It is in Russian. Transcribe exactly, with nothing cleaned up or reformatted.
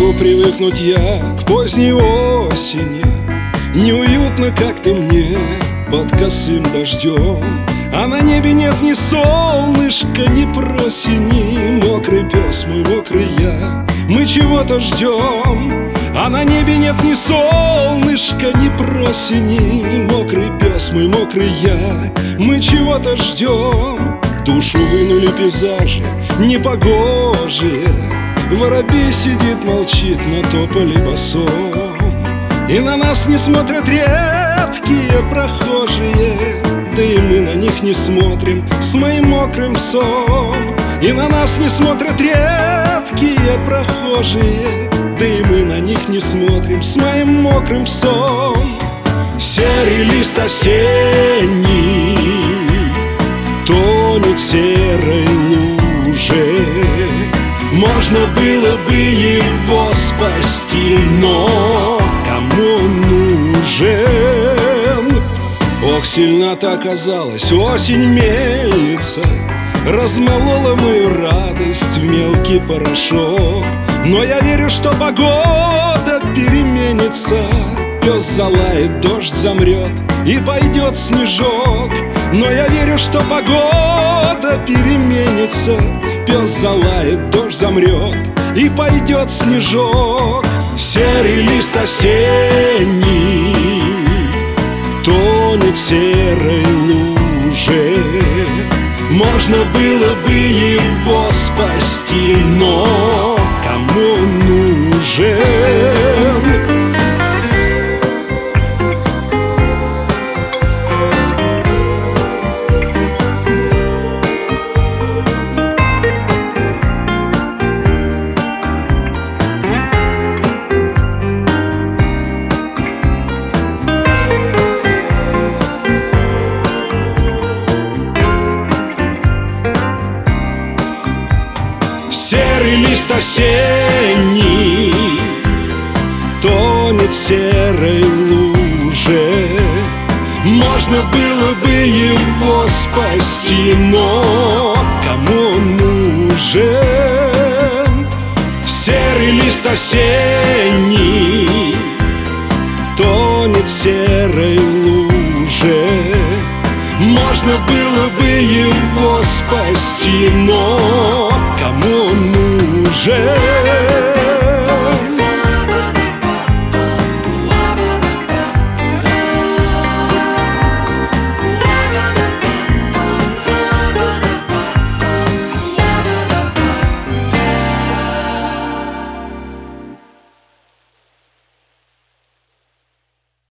могу привыкнуть я к поздней осени. Неуютно как-то мне под косым дождем, а на небе нет ни солнышка, ни просени. Мокрый пес мой, мокрый я, мы чего-то ждем, а на небе нет ни солнышка, ни просени. Мокрый пес мой, мокрый я, мы чего-то ждем. Душу вынули пейзажи непогожие, воробей сидит, молчит на тополе босом, и на нас не смотрят редкие прохожие, да и мы на них не смотрим с моим мокрым псом. И на нас не смотрят редкие прохожие, да и мы на них не смотрим с моим мокрым псом. Серый лист осенний тонет в серой луже, можно было бы его спасти, но кому он нужен? Ох, сильно-то оказалась осень мельница, размолола мою радость в мелкий порошок. Но я верю, что погода переменится, пес залает, дождь замрет и пойдет снежок. Но я верю, что погода переменится, пес залает, дождь замрет и пойдет снежок. Серый лист осенний тонет в серой луже, можно было бы его спасти, но кому он нужен? Серый лист осенний тонет в серой луже, можно было бы его спасти, но кому он нужен? Серый лист осенний тонет в серой луже, можно было бы его спасти, но кому он нужен?